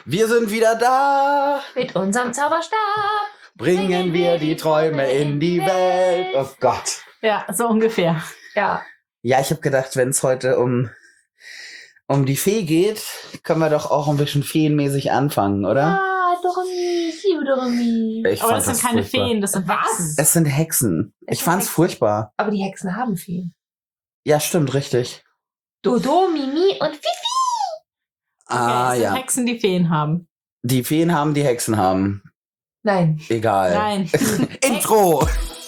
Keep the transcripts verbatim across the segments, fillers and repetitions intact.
Wir sind wieder da. Mit unserem Zauberstab Bringen wir die Träume in die Welt. Oh Gott. Ja, so ungefähr. Ja. Ja, ich habe gedacht, wenn es heute um, um die Fee geht, können wir doch auch ein bisschen feenmäßig anfangen, oder? Ah, Doremi, ich liebe Doremi. Ich Aber fand das sind keine furchtbar. Feen, das sind Hexen. Es sind Hexen. Es Ich sind fand's Hexen. furchtbar. Aber die Hexen haben Feen. Ja, stimmt, richtig. Dodo, Mimi und Fifi. Ah, Okay, es sind ja. Hexen, die Feen haben. Die Feen haben, die Hexen haben. Nein. Egal. Nein. Intro!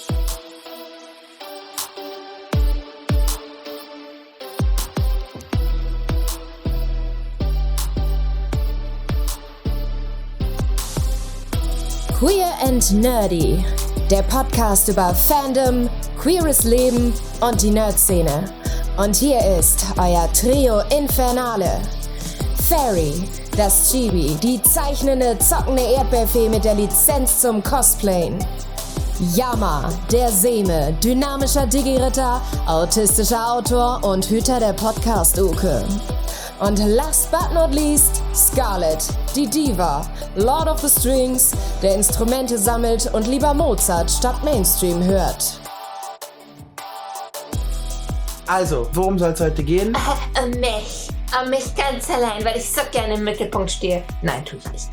Queer and Nerdy, der Podcast über Fandom, queeres Leben und die Nerd-Szene. Und hier ist euer Trio Infernale. Fairy, das Chibi, die zeichnende, zockende Erdbeerfee mit der Lizenz zum Cosplayen. Yama, der Seme, dynamischer Digi-Ritter, autistischer Autor und Hüter der Podcast-Uke. Und last but not least, Scarlett, die Diva, Lord of the Strings, der Instrumente sammelt und lieber Mozart statt Mainstream hört. Also, worum soll es heute gehen? Um mich. Um mich ganz allein, weil ich so gerne im Mittelpunkt stehe. Nein, tue ich nicht.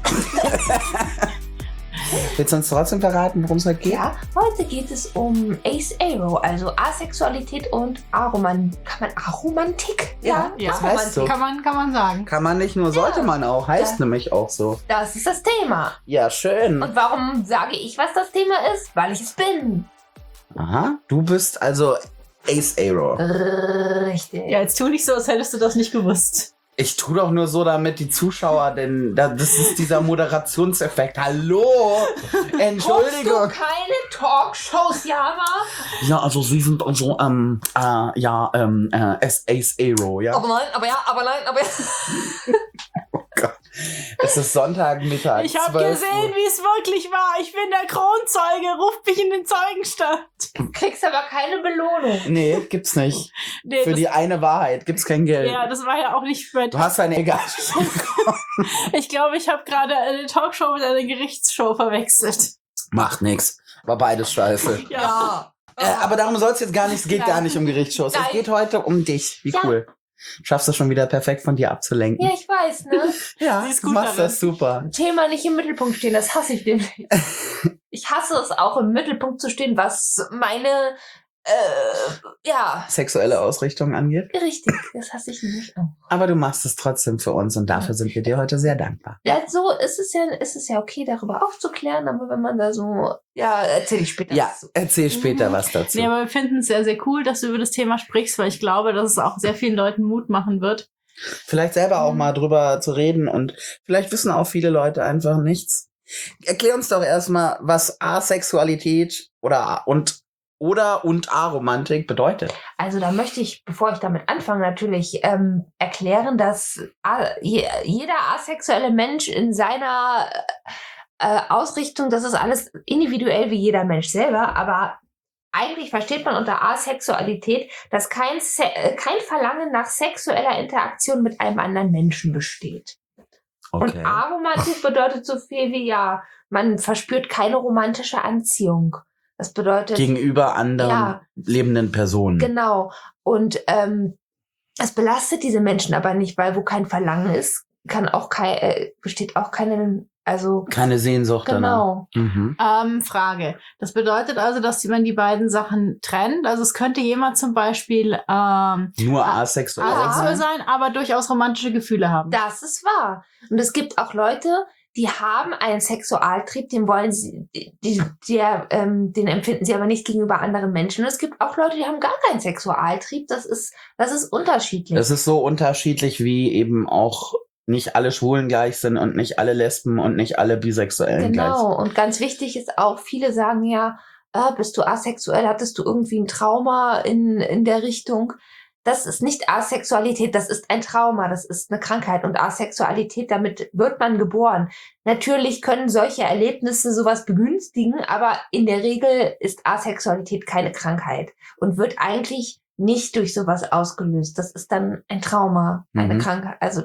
Willst du uns trotzdem verraten, worum es heute geht? Ja, heute geht es um Ace Aro, also Asexualität und Aroman... Kann man Aromantik? Ja, ja, das heißt so. Kann man, kann man sagen. Kann man nicht nur, sollte Ja. man auch. Heißt Ja. nämlich auch so. Das ist das Thema. Ja, schön. Und warum sage ich, was das Thema ist? Weil ich es bin. Aha, du bist also Ace Aro. Richtig. Ja, jetzt tu nicht so, als hättest du das nicht gewusst. Ich tue doch nur so, damit die Zuschauer, denn da, das ist dieser Moderationseffekt. Hallo! Guckst du Entschuldigung. keine Talkshows, Yama? Ja, also Sie sind also, ähm, äh, ja, ähm, äh, Ace Aro, ja? Aber nein, aber ja, aber nein, aber ja. Es ist Sonntagmittag. Ich habe zwölf gesehen, Uhr. wie es wirklich war. Ich bin der Kronzeuge. Ruft mich in den Zeugenstand. Du kriegst aber keine Belohnung. Nee, gibt's nicht. Nee, Für das, die eine Wahrheit gibt's kein Geld. ja, das war ja auch nicht mein Du hast eine egal. Ich glaube, ich habe gerade eine Talkshow mit einer Gerichtsshow verwechselt. Macht nix. War beides scheiße. Ja. Äh, aber darum soll es jetzt gar nicht, es geht Nein. gar nicht um Gerichtsshows. Nein. Es geht heute um dich. Wie Ja. cool. Schaffst du schon wieder perfekt von dir abzulenken. Ja, ich weiß, ne? Ja, Sie ist du gut machst darin. das super. Thema nicht im Mittelpunkt stehen, das hasse ich den. Ich hasse es auch, im Mittelpunkt zu stehen, was meine, äh, ja, Sexuelle Ausrichtung angeht. richtig, das hasse ich nicht auch. Aber du machst es trotzdem für uns und dafür sind wir dir heute sehr dankbar. Ja, so ist es ja, ist es ja okay, darüber aufzuklären, aber wenn man da so, ja, erzähl ich später. Ja, dazu. erzähl später Mhm. was dazu. Nee, aber wir finden es sehr, sehr cool, dass du über das Thema sprichst, weil ich glaube, dass es auch sehr vielen Leuten Mut machen wird. Vielleicht selber auch Mhm. mal drüber zu reden und vielleicht wissen auch viele Leute einfach nichts. Erklär uns doch erstmal, was Asexualität oder und oder und Aromantik bedeutet. Also da möchte ich, bevor ich damit anfange, natürlich ähm, erklären, dass a- je, jeder asexuelle Mensch in seiner äh, Ausrichtung, das ist alles individuell wie jeder Mensch selber, aber eigentlich versteht man unter Asexualität, dass kein, Se äh, kein Verlangen nach sexueller Interaktion mit einem anderen Menschen besteht. Und Aromantik bedeutet so viel wie, ja, man verspürt keine romantische Anziehung. Das bedeutet... Gegenüber anderen Ja. lebenden Personen. Genau. Und ähm, es belastet diese Menschen aber nicht, weil wo kein Verlangen ist, kann auch kein, äh, besteht auch keine, also Keine Sehnsucht genau. danach. Mhm. Ähm, Frage. Das bedeutet also, dass man die beiden Sachen trennt. Also es könnte jemand zum Beispiel ähm, Nur Ah, asexuell asexuell sein. sein, aber durchaus romantische Gefühle haben. Das ist wahr. Und es gibt auch Leute, die haben einen Sexualtrieb, den wollen sie, die, die, der, ähm, den empfinden sie aber nicht gegenüber anderen Menschen. Und es gibt auch Leute, die haben gar keinen Sexualtrieb. Das ist, das ist unterschiedlich. Es ist so unterschiedlich, wie eben auch nicht alle Schwulen gleich sind und nicht alle Lesben und nicht alle Bisexuellen gleich sind. Genau. Und ganz wichtig ist auch, viele sagen ja, ah, bist du asexuell, hattest du irgendwie ein Trauma in, in der Richtung. Das ist nicht Asexualität, das ist ein Trauma, das ist eine Krankheit. Und Asexualität, damit wird man geboren. Natürlich können solche Erlebnisse sowas begünstigen, aber in der Regel ist Asexualität keine Krankheit und wird eigentlich nicht durch sowas ausgelöst. Das ist dann ein Trauma, eine Mhm. Krankheit. Also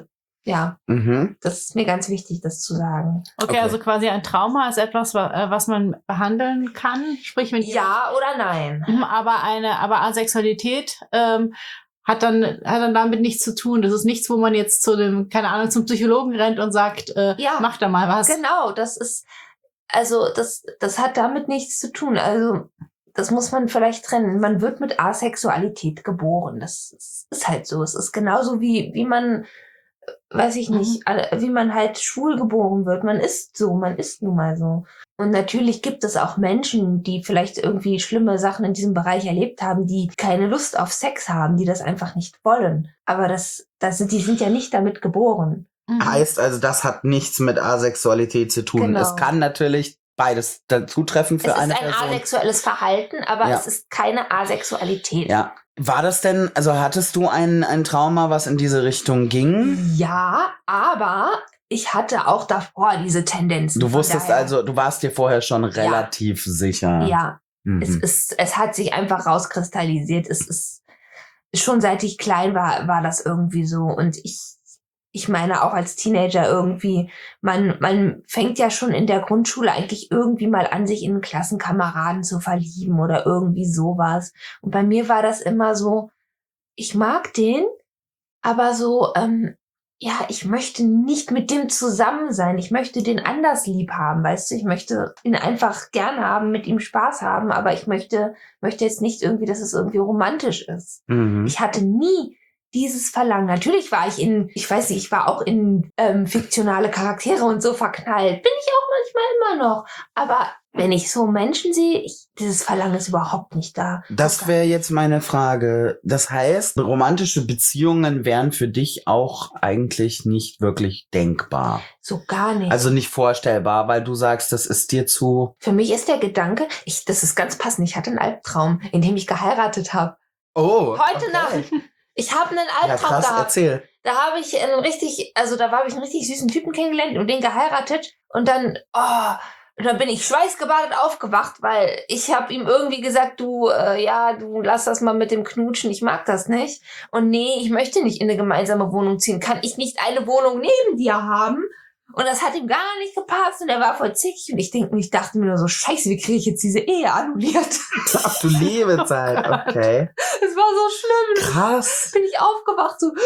Ja, Mhm. das ist mir ganz wichtig, das zu sagen. Okay, Okay. also quasi ein Trauma ist etwas, wa- äh, was man behandeln kann. Sprich, wenn Ja oder nein? Mhm, aber eine, aber Asexualität ähm, hat dann hat dann damit nichts zu tun. Das ist nichts, wo man jetzt zu dem, keine Ahnung, zum Psychologen rennt und sagt, äh, Ja. mach da mal was. Genau, das ist, also das, das hat damit nichts zu tun. Also das muss man vielleicht trennen. Man wird mit Asexualität geboren. Das ist, ist halt so. Es ist genauso wie, wie man, weiß ich nicht, alle- wie man halt schwul geboren wird. Man ist so, man ist nun mal so. Und natürlich gibt es auch Menschen, die vielleicht irgendwie schlimme Sachen in diesem Bereich erlebt haben, die keine Lust auf Sex haben, die das einfach nicht wollen. Aber das, das sind, die sind ja nicht damit geboren. Mhm. Heißt also, das hat nichts mit Asexualität zu tun. Genau. Es kann natürlich beides zutreffen für Es ist eine ein Person. asexuelles Verhalten, aber Ja. es ist keine Asexualität. Ja. War das denn, also hattest du ein, ein Trauma, was in diese Richtung ging? Ja, aber ich hatte auch davor diese Tendenzen. Du Von wusstest daher- also, du warst dir vorher schon relativ sicher. Ja, Mhm. es ist, es hat sich einfach rauskristallisiert. Es ist schon seit ich klein war, war das irgendwie so. Und ich, ich meine auch als Teenager irgendwie, man, man fängt ja schon in der Grundschule eigentlich irgendwie mal an, sich in einen Klassenkameraden zu verlieben oder irgendwie sowas. Und bei mir war das immer so, ich mag den, aber so, ähm, ja, ich möchte nicht mit dem zusammen sein. Ich möchte den anders lieb haben, weißt du? Ich möchte ihn einfach gern haben, mit ihm Spaß haben, aber ich möchte, möchte jetzt nicht irgendwie, dass es irgendwie romantisch ist. Mhm. Ich hatte nie dieses Verlangen. Natürlich war ich in, ich weiß nicht, ich war auch in ähm, fiktionale Charaktere und so verknallt. Bin ich auch manchmal immer noch. Aber wenn ich so Menschen sehe, ich, dieses Verlangen ist überhaupt nicht da. Das wäre jetzt meine Frage. Das heißt, romantische Beziehungen wären für dich auch eigentlich nicht wirklich denkbar. So gar nicht. Also nicht vorstellbar, weil du sagst, das ist dir zu... Für mich ist der Gedanke, ich, das ist ganz passend, ich hatte einen Albtraum, in dem ich geheiratet habe. Oh, Heute Nacht. Ich habe einen Ja, Albtraum krass, gehabt. erzähl. Da habe ich einen richtig, also da habe ich einen richtig süßen Typen kennengelernt und den geheiratet und dann, oh, und dann bin ich schweißgebadet aufgewacht, weil ich habe ihm irgendwie gesagt, du, äh, ja, du lass das mal mit dem Knutschen, ich mag das nicht. Und nee, ich möchte nicht in eine gemeinsame Wohnung ziehen. Kann ich nicht eine Wohnung neben dir haben? Und das hat ihm gar nicht gepasst und er war voll zickig und ich denke, ich dachte mir nur so, scheiße, wie kriege ich jetzt diese Ehe annulliert? Ach du liebe Zeit, okay. Es war so schlimm. Krass. Bin ich aufgewacht, so,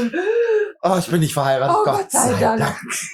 Oh, ich bin nicht verheiratet. oh Gott sei Dank.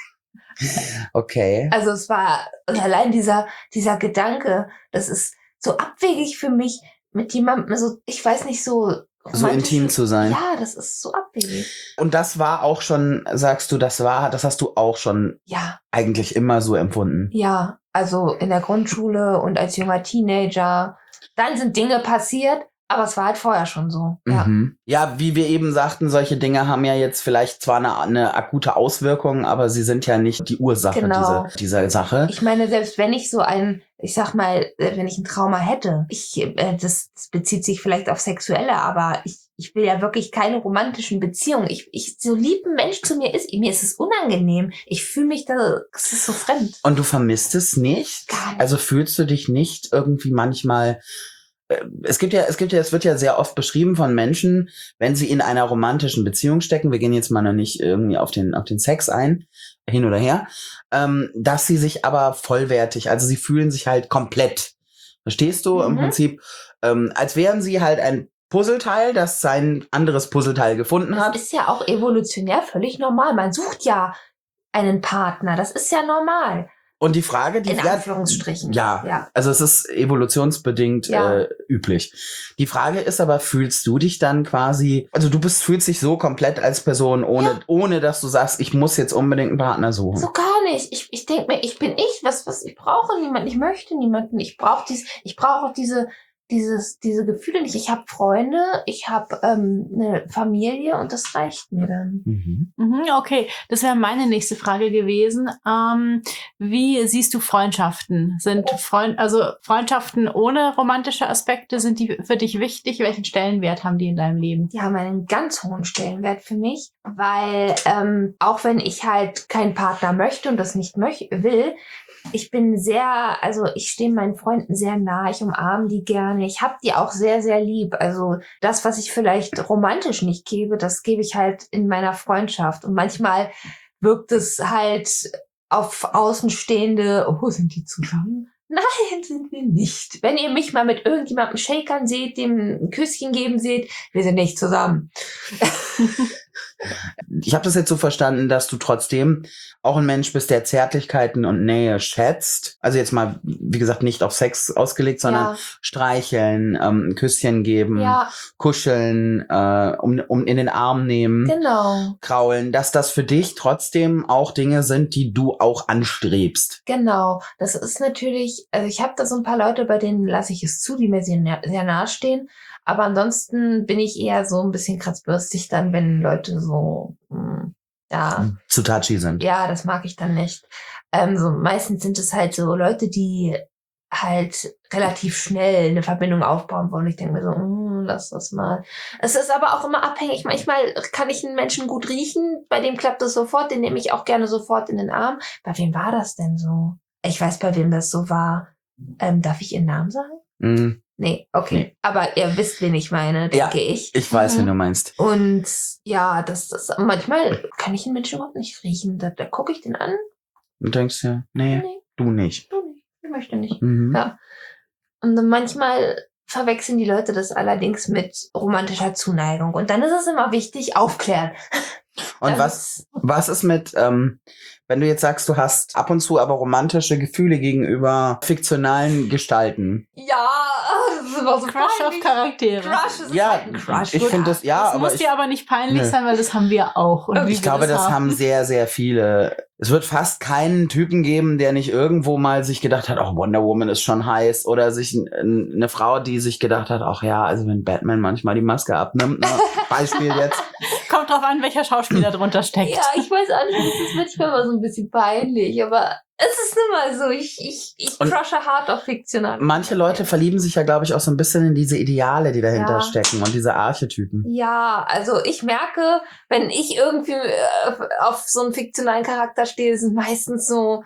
Okay. Also es war, und allein dieser, dieser Gedanke, das ist so abwegig für mich, mit jemandem, so, ich weiß nicht, so So intim zu sein. Ja, das ist so abwegig. Und das war auch schon, sagst du, das war, das hast du auch schon Ja, eigentlich immer so empfunden. ja. Also in der Grundschule und als junger Teenager. Dann sind Dinge passiert, aber es war halt vorher schon so. Ja. Mhm. Ja, wie wir eben sagten, solche Dinge haben ja jetzt vielleicht zwar eine, eine akute Auswirkung, aber sie sind ja nicht die Ursache Genau. dieser, dieser Sache. Ich meine, selbst wenn ich so ein, ich sag mal, äh, wenn ich ein Trauma hätte, ich, äh, das, das bezieht sich vielleicht auf Sexuelle, aber ich, ich will ja wirklich keine romantischen Beziehungen. Ich, ich, so lieb ein Mensch zu mir ist, mir ist es unangenehm. Ich fühle mich da, es ist so fremd. Und du vermisst es nicht? Gar nicht. Also fühlst du dich nicht irgendwie manchmal, äh, es gibt ja, es gibt ja, es wird ja sehr oft beschrieben von Menschen, wenn sie in einer romantischen Beziehung stecken, wir gehen jetzt mal noch nicht irgendwie auf den, auf den Sex ein, hin oder her, ähm, dass sie sich aber vollwertig, also sie fühlen sich halt komplett. Verstehst du? Im Mhm. Prinzip, ähm, als wären sie halt ein Puzzleteil, das sein anderes Puzzleteil gefunden Das hat. ist ja auch evolutionär völlig normal. Man sucht ja einen Partner. Das ist ja normal. Und die Frage, die In ja, Anführungsstrichen. Ja, Ja. also es ist evolutionsbedingt Ja. äh, üblich. Die Frage ist aber, fühlst du dich dann quasi, also du bist, fühlst dich so komplett als Person, ohne, Ja. ohne dass du sagst, ich muss jetzt unbedingt einen Partner suchen. So gar nicht. Ich, ich denke mir, ich bin ich. Was, was, ich brauche niemanden. Ich möchte niemanden. Ich brauche dies, ich brauche auch diese, dieses, diese Gefühle nicht. Ich habe Freunde, ich habe ähm, eine Familie und das reicht mir dann. Mhm. Mhm, okay, das wäre meine nächste Frage gewesen. Ähm, wie siehst du Freundschaften? Sind Freund, also Freundschaften ohne romantische Aspekte, sind die für dich wichtig? Welchen Stellenwert haben die in deinem Leben? Die haben einen ganz hohen Stellenwert für mich, weil ähm, auch wenn ich halt keinen Partner möchte und das nicht möch will, ich bin sehr, also ich stehe meinen Freunden sehr nah, ich umarme die gerne, ich habe die auch sehr, sehr lieb. Also das, was ich vielleicht romantisch nicht gebe, das gebe ich halt in meiner Freundschaft. Und manchmal wirkt es halt auf Außenstehende, oh, sind die zusammen? Nein, sind wir nicht. Wenn ihr mich mal mit irgendjemandem shakern seht, dem ein Küsschen geben seht, wir sind nicht zusammen. Ich habe das jetzt so verstanden, dass du trotzdem auch ein Mensch bist, der Zärtlichkeiten und Nähe schätzt. Also jetzt mal, wie gesagt, nicht auf Sex ausgelegt, sondern Ja. streicheln, ähm, ein Küsschen geben, Ja, kuscheln, äh, um, um in den Arm nehmen, genau. kraulen, dass das für dich trotzdem auch Dinge sind, die du auch anstrebst. Genau, das ist natürlich, also ich habe da so ein paar Leute, bei denen lasse ich es zu, die mir sehr, na- sehr nahe stehen. Aber ansonsten bin ich eher so ein bisschen kratzbürstig dann, wenn Leute so, mh, ja, Zu touchy sind. ja, das mag ich dann nicht. Ähm, so meistens sind es halt so Leute, die halt relativ schnell eine Verbindung aufbauen wollen. Ich denke mir so, mm, lass das mal. Es ist aber auch immer abhängig. Manchmal kann ich einen Menschen gut riechen, bei dem klappt das sofort, den nehme ich auch gerne sofort in den Arm. Bei wem war das denn so? Ich weiß, bei wem das so war. Ähm, darf ich Ihren Namen sagen? Mhm. Nee, okay. Nee. Aber ihr wisst, wen ich meine, Ja. denke ich. Ich weiß, Mhm. wen du meinst. Und ja, das, das manchmal kann ich einen Menschen überhaupt nicht riechen. Da, da gucke ich den an. Du denkst ja, nee, Nee, du nicht. du nicht. Ich möchte nicht. Mhm. Ja. Und dann manchmal verwechseln die Leute das allerdings mit romantischer Zuneigung. Und dann ist es immer wichtig, aufklären. Und Das was, ist- was ist mit, ähm, wenn du jetzt sagst, du hast ab und zu aber romantische Gefühle gegenüber fiktionalen Gestalten? Ja, das ist immer so Crush auf peinlich. Charaktere. Crush ist Ja, halt ein Crush. ich Gut, finde das, ja, das aber muss ich, dir aber nicht peinlich Nö. sein, weil das haben wir auch. Und wie ich wir glaube, das haben. haben sehr, sehr viele. Es wird fast keinen Typen geben, der nicht irgendwo mal sich gedacht hat, oh, Wonder Woman ist schon heiß. Oder sich n- n- eine Frau, die sich gedacht hat, ach ja, also wenn Batman manchmal die Maske abnimmt, ne? Beispiel jetzt. Kommt drauf an, welcher Schauspieler drunter steckt. Ja, ich weiß auch nicht, das ist manchmal immer so ein bisschen peinlich, aber es ist nun mal so. Ich, ich, ich Und crushe hart auf fiktional. Manche Leute verlieben sich ja, glaube ich, auch so ein bisschen in diese Ideale, die dahinter Ja. stecken und diese Archetypen. Ja, also ich merke, wenn ich irgendwie äh, auf so einen fiktionalen Charakter stehe, sind meistens so,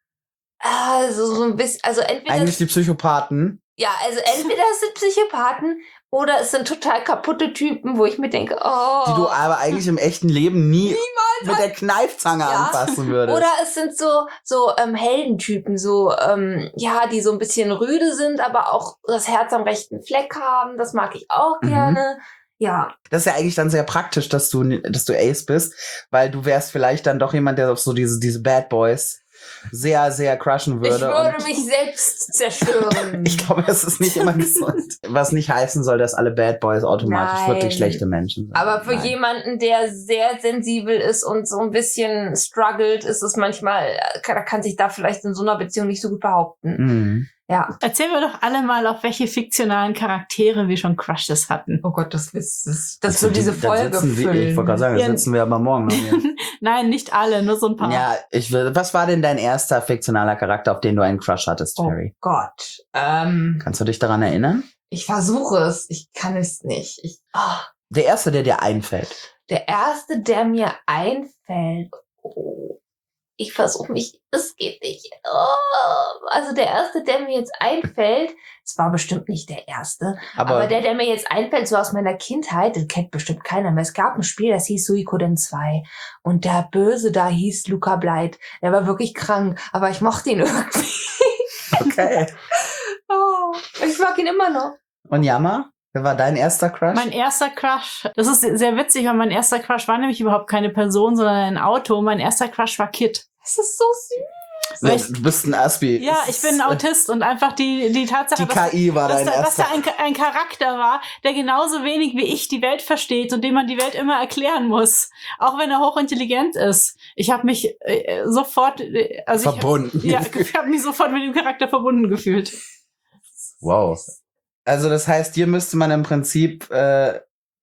also so ein bisschen, also entweder, Eigentlich die Psychopathen. ja, also entweder es sind Psychopathen oder es sind total kaputte Typen, wo ich mir denke, oh. Die du aber eigentlich im echten Leben nie mit der Kneifzange Ja. anfassen würdest. Oder es sind so so ähm, Heldentypen, so ähm, ja, die so ein bisschen rüde sind, aber auch das Herz am rechten Fleck haben. Das mag ich auch Mhm. gerne. Ja, Das ist ja eigentlich dann sehr praktisch, dass du, dass du Ace bist, weil du wärst vielleicht dann doch jemand, der auf so diese, diese Bad Boys sehr, sehr crushen würde. ich würde und mich selbst zerstören. ich glaube, es ist nicht immer gesund. Was nicht heißen soll, dass alle Bad Boys automatisch Nein. wirklich schlechte Menschen sind. Aber für Nein. jemanden, der sehr sensibel ist und so ein bisschen struggelt, ist es manchmal, da kann sich da vielleicht in so einer Beziehung nicht so gut behaupten. Mhm. Ja. Erzählen wir doch alle mal, auf welche fiktionalen Charaktere wir schon Crushes hatten. Oh Gott, das ist, das, das Jetzt wird sind diese die- da Folge sitzen wir- füllen. Ich wollte gerade sagen, da Ja. sitzen wir aber morgen noch hier. Nein, nicht alle, nur so ein paar. Ja, ich will, was war denn dein erster fiktionaler Charakter, auf den du einen Crush hattest, Oh Terry? Gott. Ähm, Kannst du dich daran erinnern? ich versuche es. Ich kann es nicht. Ich, ah, Der erste, der dir einfällt. der erste, der mir einfällt. Oh, ich versuche mich. Es geht nicht. Oh, also der erste, der mir jetzt einfällt, es war bestimmt nicht der erste, Aber, aber, der, der mir jetzt einfällt, so aus meiner Kindheit, den kennt bestimmt keiner mehr. Es gab ein Spiel, das hieß Suikoden zwei. Und der Böse da hieß Luca Bleit. Der war wirklich krank, aber ich mochte ihn irgendwie. okay. Oh, ich mag ihn immer noch. Und Yama? Wer war dein erster Crush? Mein erster Crush, das ist sehr witzig, weil mein erster Crush war nämlich überhaupt keine Person, sondern ein Auto. Mein erster Crush war Kid. Das ist so süß. Ja, weil ich- du bist ein Aspi. Ja, ich bin ein Autist und einfach die, die Tatsache, Die dass, K I war dass, dein da, dass erster. da ein, ein Charakter war, der genauso wenig wie ich die Welt versteht und dem man die Welt immer erklären muss, auch wenn er hochintelligent ist. Ich habe mich äh, sofort, äh, also Verbunden. ich, ja, ich habe mich sofort mit dem Charakter verbunden gefühlt. Wow. Also das heißt, hier müsste man im Prinzip, äh,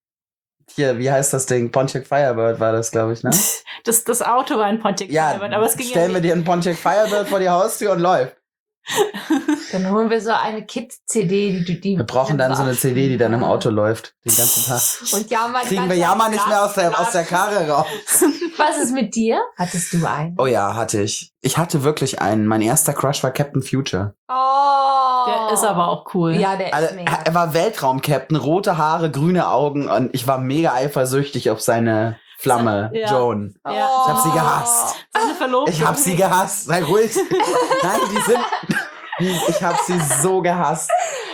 hier, wie heißt das Ding? Pontiac Firebird war das, glaube ich, ne? Das, das Auto war ein Pontiac Ja, Firebird, aber es ging stellen ja wir nicht. dir einen Pontiac Firebird vor die Haustür und läuft. Dann holen wir so eine Kids-C D, die, die Wir brauchen dann so eine C D, die dann im Auto läuft, den ganzen Tag. Und Jammer, Kriegen wir Jammer nicht mehr aus der, aus der Karre raus. Was ist mit dir? Hattest du einen? Oh ja, hatte ich. Ich hatte wirklich einen. Mein erster Crush war Captain Future. Oh. Der ist aber auch cool. Ja, der ist Also, mega. er war Weltraum-Captain, rote Haare, grüne Augen und ich war mega eifersüchtig auf seine Flamme, Ja. Joan. Ja. Ich hab sie gehasst. Seine Verlobtung. Ich hab sie gehasst. Sei ruhig. Nein, die sind... Ich hab sie so gehasst.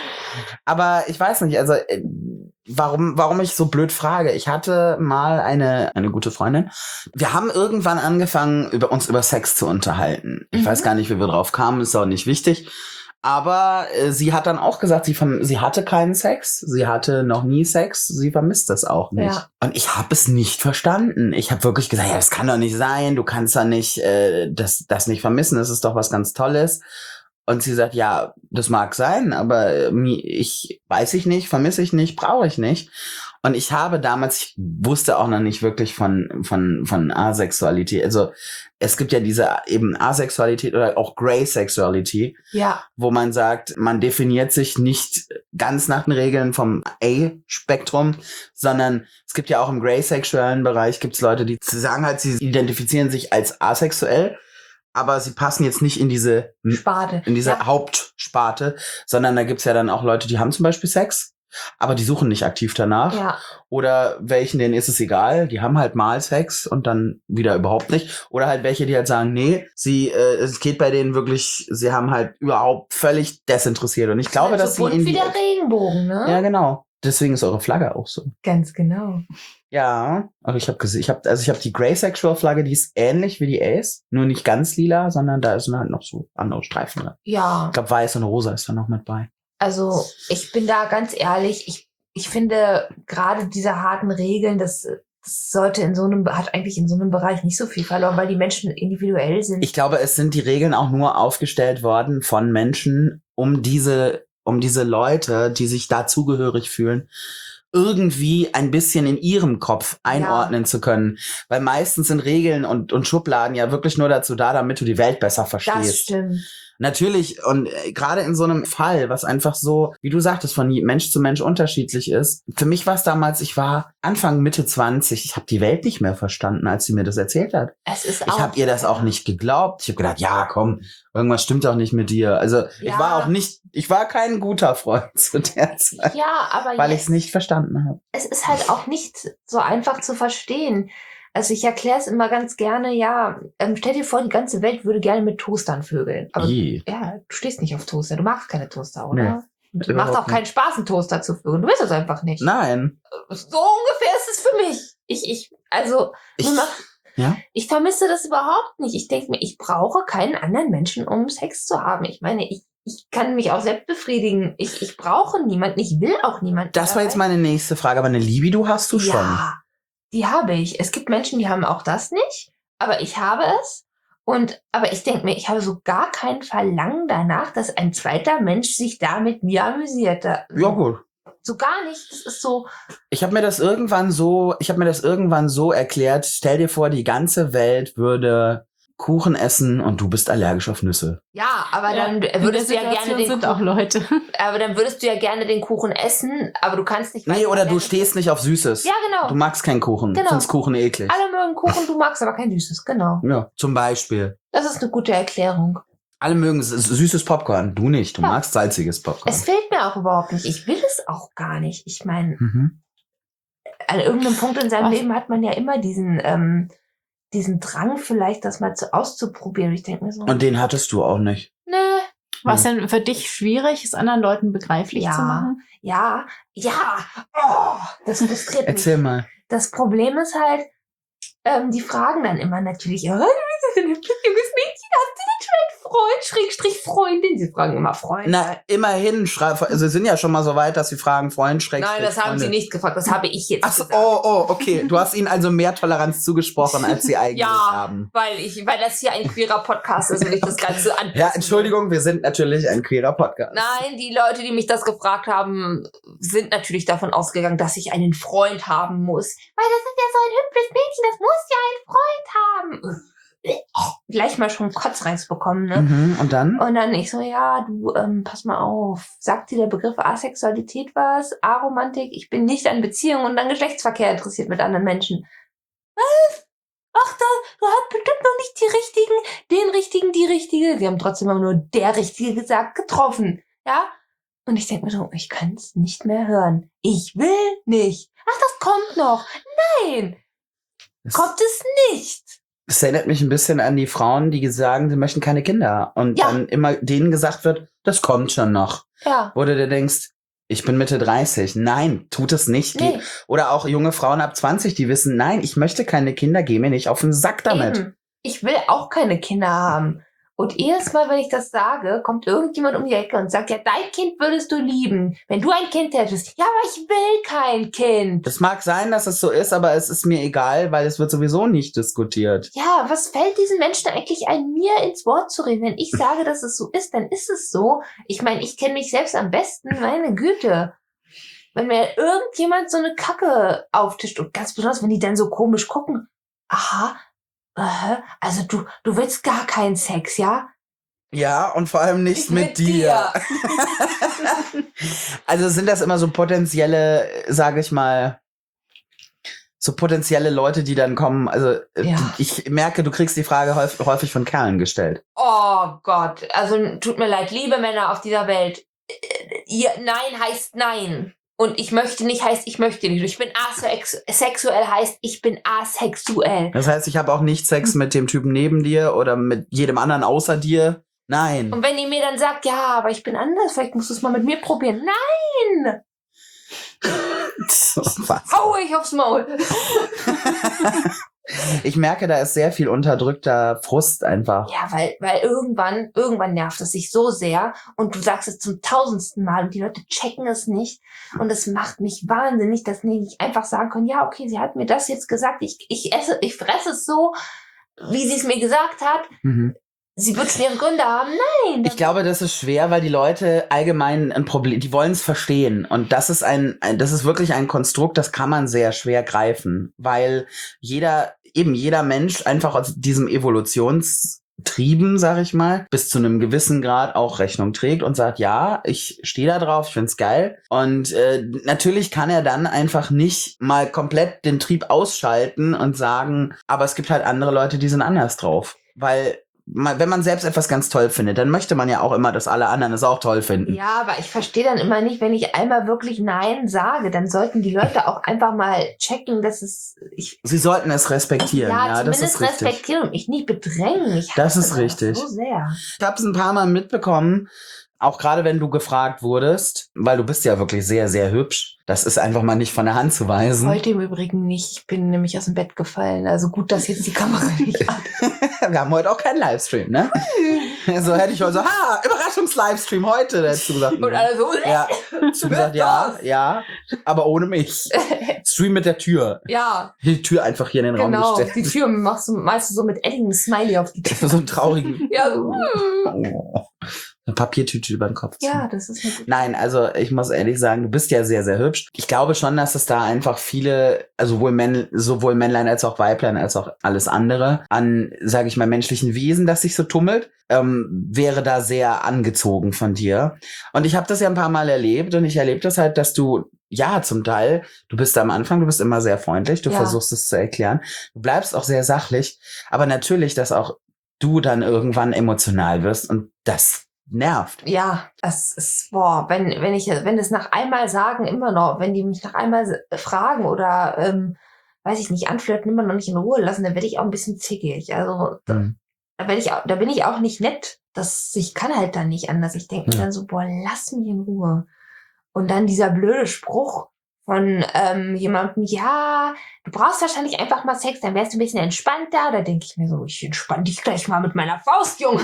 Aber ich weiß nicht, also äh, warum, warum ich so blöd frage. Ich hatte mal eine, eine gute Freundin. Wir haben irgendwann angefangen, über uns über Sex zu unterhalten. Ich Mhm. weiß gar nicht, wie wir drauf kamen, ist auch nicht wichtig. Aber äh, sie hat dann auch gesagt, sie, verm- sie hatte keinen Sex, sie hatte noch nie Sex, sie vermisst das auch nicht. Ja. Und ich habe es nicht verstanden. Ich habe wirklich gesagt, ja, das kann doch nicht sein, du kannst doch nicht äh, das, das nicht vermissen, das ist doch was ganz Tolles. Und sie sagt, ja, das mag sein, aber äh, mi- ich weiß ich nicht, vermisse ich nicht, brauche ich nicht. Und ich habe damals, ich wusste auch noch nicht wirklich von von von Asexualität. Also es gibt ja diese eben Asexualität oder auch Grey Sexuality, Ja. wo man sagt, man definiert sich nicht ganz nach den Regeln vom A-Spektrum, sondern es gibt ja auch im Grey-sexuellen Bereich gibt's Leute, die sagen halt, sie identifizieren sich als asexuell, aber sie passen jetzt nicht in diese Spade. in diese Ja. Hauptsparte, sondern da gibt's ja dann auch Leute, die haben zum Beispiel Sex, aber die suchen nicht aktiv danach. Ja. Oder welchen, denen ist es egal, die haben halt mal Sex und dann wieder überhaupt nicht. Oder halt welche, die halt sagen, nee, sie, äh, es geht bei denen wirklich, sie haben halt überhaupt völlig desinteressiert. Und ich glaube, Halt dass so sie bunt in wie die... der Regenbogen, ne? Ja, genau. Deswegen ist eure Flagge auch so. Ganz genau. Ja, aber ich habe gesehen, ich habe also ich habe die Grey Sexual Flagge, die ist ähnlich wie die Ace, nur nicht ganz lila, sondern da sind halt noch so andere Streifen drin. Ja. Ich glaube, weiß und rosa ist da noch mit bei. Also ich bin da ganz ehrlich, ich, ich finde gerade diese harten Regeln, das, das sollte in so einem, hat eigentlich in so einem Bereich nicht so viel verloren, weil die Menschen individuell sind. Ich glaube, es sind die Regeln auch nur aufgestellt worden von Menschen, um diese, um diese Leute, die sich dazugehörig fühlen, irgendwie ein bisschen in ihrem Kopf einordnen Ja. zu können. Weil meistens sind Regeln und, und Schubladen ja wirklich nur dazu da, damit du die Welt besser Das verstehst. stimmt. Natürlich, und äh, gerade in so einem Fall, was einfach so, wie du sagtest, von Mensch zu Mensch unterschiedlich ist. Für mich war es damals, ich war Anfang, Mitte zwanzig, ich habe die Welt nicht mehr verstanden, als sie mir das erzählt hat. Es ist Ich auch, habe ihr das auch nicht geglaubt. Ich habe gedacht, ja, komm, irgendwas stimmt doch nicht mit dir. Also ich Ja. war auch nicht, ich war kein guter Freund zu der Zeit, Ja, aber weil ich jetzt, es nicht verstanden habe. es ist halt auch nicht so einfach zu verstehen. Also ich erkläre es immer ganz gerne, ja, ähm, stell dir vor, die ganze Welt würde gerne mit Toastern vögeln. Aber Je. ja, du stehst nicht auf Toaster, du magst keine Toaster, oder? Nee, Und du überhaupt machst auch keinen Spaß, einen Toaster zu vögeln. Du willst es einfach nicht. Nein. So ungefähr ist es für mich. Ich, ich, also, Ich, nur noch, ja? ich vermisse das überhaupt nicht. Ich denke mir, ich brauche keinen anderen Menschen, um Sex zu haben. Ich meine, ich, ich kann mich auch selbst befriedigen. Ich, ich brauche niemanden. Ich will auch niemanden. Das war jetzt meine nächste Frage, aber eine Libido hast du schon. Ja, die habe ich. Es gibt Menschen, die haben auch das nicht, aber ich habe es. Und, aber ich denke mir, ich habe so gar kein Verlangen danach, dass ein zweiter Mensch sich da mit mir amüsiert. Da, Ja, gut. So gar nicht. Das ist so, Ich habe mir das irgendwann so, ich habe mir das irgendwann so erklärt, stell dir vor, die ganze Welt würde Kuchen essen und du bist allergisch auf Nüsse. ja, aber Ja, dann in würdest du der ja gerne Situation den sind auch Kuchen, Leute. aber dann würdest du ja gerne den Kuchen essen, aber du kannst nicht. Nee, weil oder du allergisch stehst nicht auf Süßes. bist. Ja, genau. Du magst keinen Kuchen. Genau. Findest Kuchen eklig. Alle mögen Kuchen, du magst aber kein Süßes. Genau. Ja, zum Beispiel. Das ist eine gute Erklärung. Alle mögen s- süßes Popcorn. Du nicht. Du Ja. magst salziges Popcorn. Es fehlt mir auch überhaupt nicht. Ich will es auch gar nicht. Ich meine, Mhm. an irgendeinem Punkt in seinem Was? Leben hat man ja immer diesen, ähm, diesen Drang vielleicht, das mal zu, auszuprobieren. Ich denke mir so, Und den hattest du auch nicht. ne, Was denn für dich schwierig ist, anderen Leuten begreiflich Ja. zu machen? ja, ja, oh, das frustriert mich. Erzähl mal. Das Problem ist halt, ähm, die fragen dann immer natürlich, oh, du bist ein hübsches junges Mädchen, hast du denn schon einen Freund, Schrägstrich Freundin? Sie fragen immer Freund. Na, immerhin, schrei- sie sind ja schon mal so weit, dass sie fragen, Freund, Schrägstrich, Nein, das haben Freundin. sie nicht gefragt, das habe ich jetzt Ach so, gesagt. oh, oh, okay. Du hast ihnen also mehr Toleranz zugesprochen, als sie eigentlich Ja. haben. Weil ich, weil das hier ein queerer Podcast ist und ich das Ganze an. Ja, Entschuldigung, wir sind natürlich ein queerer Podcast. Nein, die Leute, die mich das gefragt haben, sind natürlich davon ausgegangen, dass ich einen Freund haben muss. Weil das ist ja so ein hübsches Mädchen, das muss ja einen Freund haben. gleich mal schon Kotzreiz bekommen, ne? Mhm. Und dann? Und dann ich so, ja, du, ähm, pass mal auf. Sagt dir der Begriff Asexualität was? Aromantik? Ich bin nicht an Beziehungen und an Geschlechtsverkehr interessiert mit anderen Menschen. Was? Ach, da, du hast bestimmt noch nicht die richtigen, den richtigen, die richtige. Sie haben trotzdem immer nur der Richtige gesagt, getroffen. Ja? Und ich denke mir so, ich kann es nicht mehr hören. Ich will nicht. Ach, das kommt noch. Nein, Das, kommt es nicht. das erinnert mich ein bisschen an die Frauen, die sagen, sie möchten keine Kinder. Und Ja. dann immer denen gesagt wird, das kommt schon noch. Ja. Wo du dir denkst, ich bin Mitte dreißig. Nein, tut es nicht. Geh- Nee. Oder auch junge Frauen ab zwanzig, die wissen, nein, ich möchte keine Kinder, geh mir nicht auf den Sack damit. Eben. Ich will auch keine Kinder haben. Und jedes Mal, wenn ich das sage, kommt irgendjemand um die Ecke und sagt, ja, dein Kind würdest du lieben, wenn du ein Kind hättest. Ja, aber ich will kein Kind. Es mag sein, dass es so ist, aber es ist mir egal, weil es wird sowieso nicht diskutiert. Ja, was fällt diesen Menschen eigentlich ein, mir ins Wort zu reden? Wenn ich sage, dass es so ist, dann ist es so. Ich meine, ich kenne mich selbst am besten, meine Güte. Wenn mir irgendjemand so eine Kacke auftischt und ganz besonders, wenn die dann so komisch gucken. Aha, äh, also du, du willst gar keinen Sex, ja? Ja, und vor allem nicht mit, dir. Also sind das immer so potenzielle, sage ich mal, so potenzielle Leute, die dann kommen. Also äh, Ja. ich merke, du kriegst die Frage häufig, häufig von Kerlen gestellt. Oh Gott, also tut mir leid, liebe Männer auf dieser Welt. Äh, Ihr Nein heißt Nein. Und ich möchte nicht heißt, ich möchte nicht. Ich bin asexuell heißt, ich bin asexuell. Das heißt, ich habe auch nicht Sex mit dem Typen neben dir oder mit jedem anderen außer dir. Nein. Und wenn ihr mir dann sagt, ja, aber ich bin anders, vielleicht musst du es mal mit mir probieren. Nein! So, was? Hau ich aufs Maul. Ich merke, da ist sehr viel unterdrückter Frust einfach. Ja, weil, weil irgendwann, irgendwann nervt es sich so sehr und du sagst es zum tausendsten Mal und die Leute checken es nicht und es macht mich wahnsinnig, dass die nicht einfach sagen können, ja, okay, sie hat mir das jetzt gesagt, ich, ich esse, ich fresse es so, wie sie es mir gesagt hat. Mhm. Sie wird ihre Gründe haben. Nein. Ich glaube, das ist schwer, weil die Leute allgemein ein Problem, die wollen es verstehen. Und das ist ein, ein, das ist wirklich ein Konstrukt, das kann man sehr schwer greifen, weil jeder, eben jeder Mensch einfach aus diesem Evolutionstrieben, sag ich mal, bis zu einem gewissen Grad auch Rechnung trägt und sagt, ja, ich stehe da drauf, ich find's geil. Und äh, natürlich kann er dann einfach nicht mal komplett den Trieb ausschalten und sagen, aber es gibt halt andere Leute, die sind anders drauf. Weil wenn man selbst etwas ganz toll findet, dann möchte man ja auch immer, dass alle anderen es auch toll finden. Ja, aber ich verstehe dann immer nicht, wenn ich einmal wirklich Nein sage, dann sollten die Leute auch einfach mal checken, dass es... Ich, Sie sollten es respektieren. ja, Ja, das zumindest ist richtig. respektieren und mich nicht bedrängen. Ich Das hasse ist richtig. so sehr. Ich habe es ein paar Mal mitbekommen, auch gerade wenn du gefragt wurdest, weil du bist ja wirklich sehr, sehr hübsch. Das ist einfach mal nicht von der Hand zu weisen. Heute im Übrigen nicht. Ich bin nämlich aus dem Bett gefallen. Also gut, dass jetzt die Kamera nicht an. Wir haben heute auch keinen Livestream, ne? So hätte ich heute so, ha, Überraschungs-Livestream heute, da hättest du gesagt. Und alle so, Ja, hättest du gesagt, ja, ja, aber ohne mich. Stream mit der Tür. ja, Die Tür einfach hier in den genau. Raum Die gestellt. Tür machst du meistens so mit Edding Smiley auf die Tür. So einen traurigen Ja, so. oh, eine Papiertüte über den Kopf ziehen. Ja, das ist eine gute. Nein, also ich muss ehrlich sagen, du bist ja sehr, sehr hübsch. Ich glaube schon, dass es da einfach viele, also sowohl, Männ, sowohl Männlein als auch Weiblein als auch alles andere an, sage ich mal, menschlichen Wesen, das sich so tummelt, ähm, wäre da sehr angezogen von dir. Und ich habe das ja ein paar Mal erlebt und ich erlebe das halt, dass du, ja, zum Teil, du bist am Anfang, du bist immer sehr freundlich, du Ja. versuchst es zu erklären, du bleibst auch sehr sachlich, aber natürlich, dass auch du dann irgendwann emotional wirst und das nervt. Ja, es ist, boah, wenn, wenn ich, wenn es nach einmal sagen immer noch, wenn die mich nach einmal fragen oder, ähm, weiß ich nicht, anflirten, immer noch nicht in Ruhe lassen, dann werde ich auch ein bisschen zickig. Also, da, Mhm. da werde ich auch, da bin ich auch nicht nett. Das, ich kann halt dann nicht anders. Ich denke mir Ja. dann so, boah, lass mich in Ruhe. Und dann dieser blöde Spruch von ähm, jemandem, ja, du brauchst wahrscheinlich einfach mal Sex, dann wärst du ein bisschen entspannter. Da denke ich mir so, ich entspann dich gleich mal mit meiner Faust, Junge.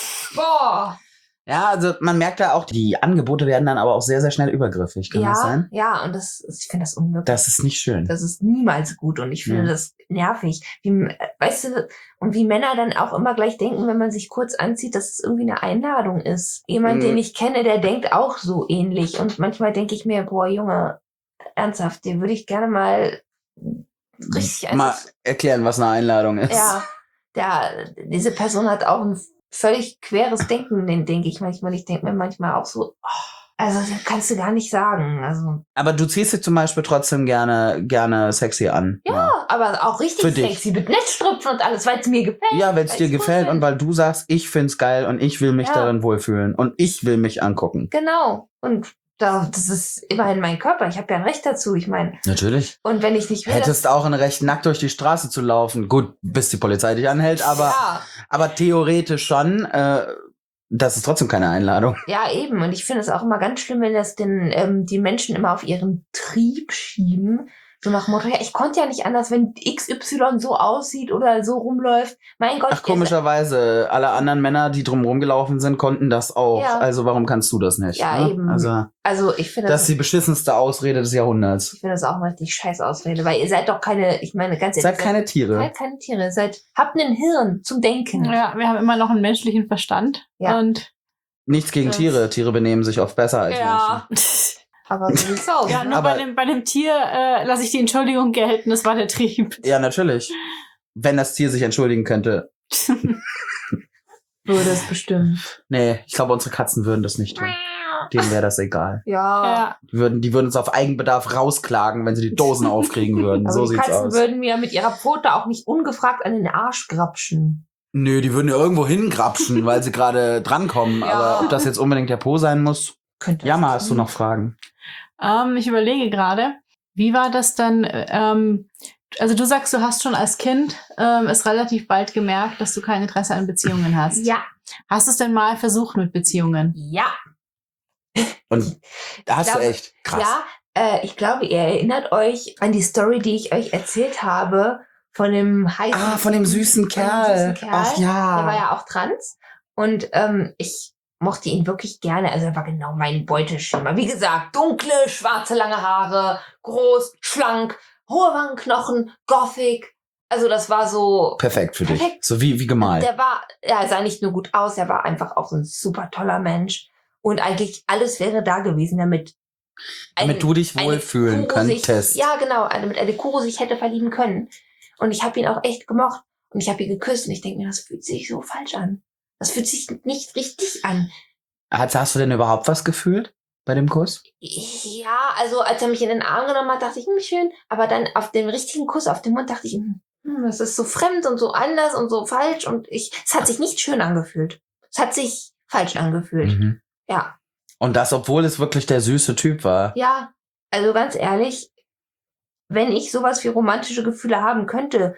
Boah. Ja, also man merkt da auch, die Angebote werden dann aber auch sehr, sehr schnell übergriffig. Kann Ja, das sein? ja, und das, ich finde das unmöglich. Das ist nicht schön. Das ist niemals gut und ich finde Ja. das nervig. Wie, äh, weißt du, und wie Männer dann auch immer gleich denken, wenn man sich kurz anzieht, dass es irgendwie eine Einladung ist. Jemand, Mhm. den ich kenne, der denkt auch so ähnlich. Und manchmal denke ich mir, boah, Junge, ernsthaft, den würde ich gerne mal richtig Mal einfach, erklären, was eine Einladung ist. ja, der, diese Person hat auch ein völlig queres Denken, den denke ich manchmal. Ich denke mir manchmal auch so, oh, also das kannst du gar nicht sagen. Also Aber du ziehst dich zum Beispiel trotzdem gerne, gerne sexy an. ja, ja. aber auch richtig Für dich. sexy mit Netzstrüpfen und alles, weil es mir gefällt. Ja, wenn es dir gefällt und weil du sagst, ich find's geil und ich will mich Ja. darin wohlfühlen und ich will mich angucken. Genau. Und da, das ist immerhin mein Körper. Ich habe ja ein Recht dazu. Ich meine, Natürlich. und wenn ich nicht will, Hättest auch ein Recht, nackt durch die Straße zu laufen. Gut, bis die Polizei dich anhält, aber, ja, aber theoretisch schon. Äh, das ist trotzdem keine Einladung. ja, eben. Und ich finde es auch immer ganz schlimm, wenn das den, ähm, die Menschen immer auf ihren Trieb schieben. So nach dem Motto, ja, ich konnte ja nicht anders, wenn X Y so aussieht oder so rumläuft. Mein Gott. Ach, komischerweise, alle anderen Männer, die drumherum gelaufen sind, konnten das auch. Ja. Also warum kannst du das nicht? Ja, ne? eben. Also, Also ich finde das das, ist die beschissenste Ausrede des Jahrhunderts. ich finde das auch eine richtig scheiß Ausrede, weil ihr seid doch keine, ich meine, ganz ehrlich, Seid keine Tiere. seid keine Tiere. Ihr seid, habt ein Hirn zum Denken. Ja, wir haben immer noch einen menschlichen Verstand. Ja. Und Nichts gegen Das- Tiere. Tiere benehmen sich oft besser als ja. Aber so sieht's aus. Ja, nur Aber- bei dem, bei dem Tier äh, lasse ich die Entschuldigung gelten, das war der Trieb. Menschen. Ja, natürlich. Wenn das Tier sich entschuldigen könnte. Würde es bestimmt. Nee, ich glaube, unsere Katzen würden das nicht tun. Denen wäre das egal. Ja. Ja. Die würden, die würden uns auf Eigenbedarf rausklagen, wenn sie die Dosen aufkriegen würden. Aber So die sieht's Katzen aus. würden mir mit ihrer Pfote auch nicht ungefragt an den Arsch grapschen. Nö, die würden ja irgendwo hingrapschen, weil sie gerade drankommen. Ja. Aber ob das jetzt unbedingt der Po sein muss? Könnte Ja, das mal, hast du sein? noch Fragen? Ähm, ich überlege gerade, wie war das dann? Ähm, also du sagst, du hast schon als Kind ähm, es relativ bald gemerkt, dass du kein Interesse an Beziehungen hast. Ja. Hast du es denn mal versucht mit Beziehungen? Ja. Und da hast glaube, du echt krass. Ja, äh, ich glaube, ihr erinnert euch an die Story, die ich euch erzählt habe von dem heißen... Ah, von dem süßen Von dem Kerl. süßen Kerl. Ach ja. Der war ja auch trans. Und ähm, ich mochte ihn wirklich gerne. Also er war genau mein Beuteschema. Wie gesagt, dunkle, schwarze, lange Haare, groß, schlank, hohe Wangenknochen, gothic. Also das war so... Perfekt für dich. Perfekt. So wie, wie gemalt. Der war, er sah nicht nur gut aus, er war einfach auch so ein super toller Mensch. Und eigentlich alles wäre da gewesen, damit... Damit eine- du dich eine wohlfühlen Kuro sich- könntest. Ja, genau, damit eine Kuro sich hätte verlieben können. Und ich habe ihn auch echt gemocht. Und ich habe ihn geküsst und ich denke mir, das fühlt sich so falsch an. Das fühlt sich nicht richtig an. Hast, hast du denn überhaupt was gefühlt bei dem Kuss? Ja, also als er mich in den Arm genommen hat, dachte ich, hm, schön. Aber dann auf den richtigen Kuss auf den Mund dachte ich, hm, das ist so fremd und so anders und so falsch. Und ich, es hat sich nicht schön angefühlt. Es hat sich falsch angefühlt. Mhm. Ja. Und das, obwohl es wirklich der süße Typ war. Ja, also ganz ehrlich, wenn ich sowas wie romantische Gefühle haben könnte,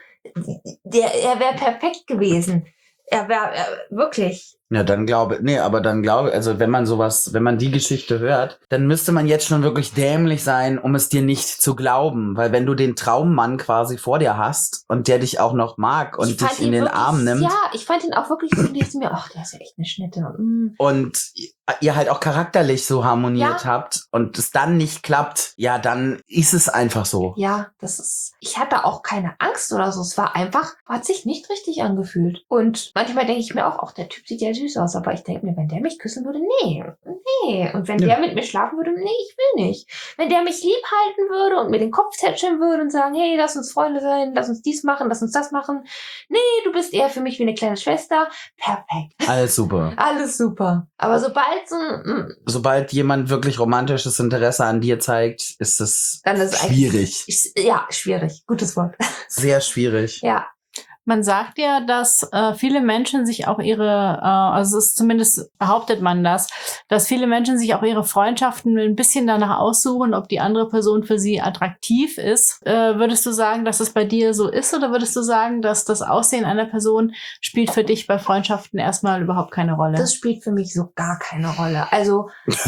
der, er wäre perfekt gewesen. Er wäre wirklich. Ja, dann glaube, nee, aber dann glaube, also wenn man sowas, wenn man die Geschichte hört, dann müsste man jetzt schon wirklich dämlich sein, um es dir nicht zu glauben. Weil wenn du den Traummann quasi vor dir hast und der dich auch noch mag und Ich fand dich in ihn den wirklich, Arm nimmt Ja, ich fand ihn auch wirklich so, und ich dachte mir, ach, der ist ja echt eine Schnitte. Und, mm. und ihr halt auch charakterlich so harmoniert Ja. habt und es dann nicht klappt, ja, dann ist es einfach so. Ja, das ist. Ich hatte auch keine Angst oder so. Es war einfach, hat sich nicht richtig angefühlt. Und manchmal denke ich mir auch, ach, der Typ sieht ja süß aus. Aber ich denke mir, wenn der mich küssen würde, nee, nee. Und wenn Ja. der mit mir schlafen würde, nee, ich will nicht. Wenn der mich lieb halten würde und mir den Kopf tätscheln würde und sagen, hey, lass uns Freunde sein, lass uns dies machen, lass uns das machen. Nee, du bist eher für mich wie eine kleine Schwester. Perfekt. Alles super. Alles super. Aber sobald so, mm, Sobald jemand wirklich romantisches Interesse an dir zeigt, ist es dann ist es schwierig. eigentlich. Ist, ja, schwierig. Gutes Wort. Sehr schwierig. Ja. Man sagt ja, dass äh, viele Menschen sich auch ihre, äh, also es ist zumindest behauptet man das, dass viele Menschen sich auch ihre Freundschaften ein bisschen danach aussuchen, ob die andere Person für sie attraktiv ist. Äh, würdest du sagen, dass es bei dir so ist, oder würdest du sagen, dass das Aussehen einer Person spielt für dich bei Freundschaften erstmal überhaupt keine Rolle? Das spielt für mich so gar keine Rolle. Also,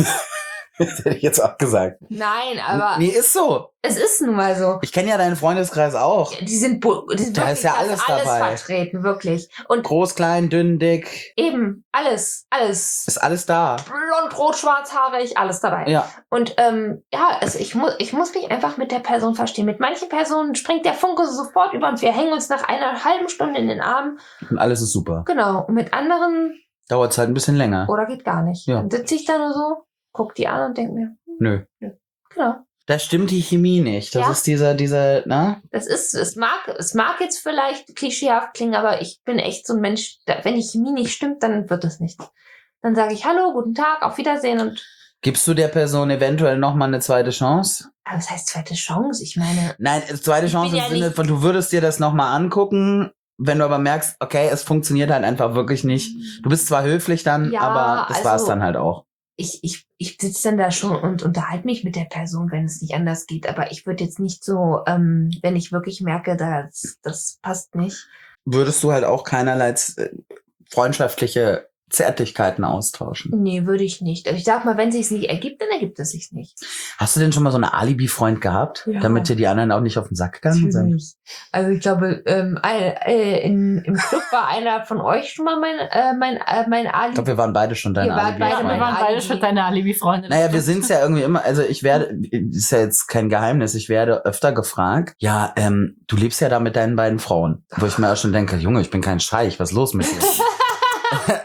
Das hätte ich jetzt auch gesagt. nein, aber Nee, ist so. es ist nun mal so. Ich kenne ja deinen Freundeskreis auch. Die sind, bu- die sind Da wirklich ist ja da alles alles dabei. vertreten, wirklich. Und Groß, klein, dünn, dick. eben, alles, alles. Ist alles da. Blond, rot, schwarzhaarig, alles dabei. Ja. Und ähm, ja, also ich, mu ich muss mich einfach mit der Person verstehen. Mit manchen Personen springt der Funke sofort über und wir hängen uns nach einer halben Stunde in den Arm. Und alles ist super. Genau. Und mit anderen, Dauert es halt ein bisschen länger. oder geht gar nicht. Ja. Dann sitze ich da nur so, guck die an und denk mir, Nö. genau. Da stimmt die Chemie nicht. Das Ja. ist dieser, dieser, ne? Das ist, es mag, es mag jetzt vielleicht klischeehaft klingen, aber ich bin echt so ein Mensch, da, wenn die Chemie nicht stimmt, dann wird es nichts. Dann sage ich Hallo, guten Tag, auf Wiedersehen und Gibst du der Person eventuell nochmal eine zweite Chance? aber was heißt zweite Chance? Ich meine, Nein, zweite Ich Chance bin im ja Sinne nicht- von, du würdest dir das nochmal angucken, wenn du aber merkst, okay, es funktioniert halt einfach wirklich nicht. Du bist zwar höflich dann, Ja, aber das war's also- dann halt auch. ich, ich, ich sitze dann da schon und unterhalte mich mit der Person, wenn es nicht anders geht. Aber ich würde jetzt nicht so, ähm, wenn ich wirklich merke, das, das passt nicht. Würdest du halt auch keinerlei äh, freundschaftliche Zärtlichkeiten austauschen? Nee, würde ich nicht. Also ich sag mal, wenn es sich nicht ergibt, dann ergibt es sich nicht. Hast du denn schon mal so eine Alibi-Freund gehabt, Ja. damit dir die anderen auch nicht auf den Sack gegangen sind? Natürlich. Also ich glaube, ähm, ein- äh, in, im Club war einer von euch schon mal mein, äh, mein, äh, mein Ich Ali. glaube, wir waren beide schon deine Ihr wart beide Ja, wir Alibi-Freunde. meine waren beide Alibi. schon deine Alibi-Freunde. Naja, wir sind's ja irgendwie immer, also ich werde, ist ja jetzt kein Geheimnis, ich werde öfter gefragt, ja, ähm, du lebst ja da mit deinen beiden Frauen. Wo ich mir auch schon denke, Junge, ich bin kein Scheich, was ist los mit dir?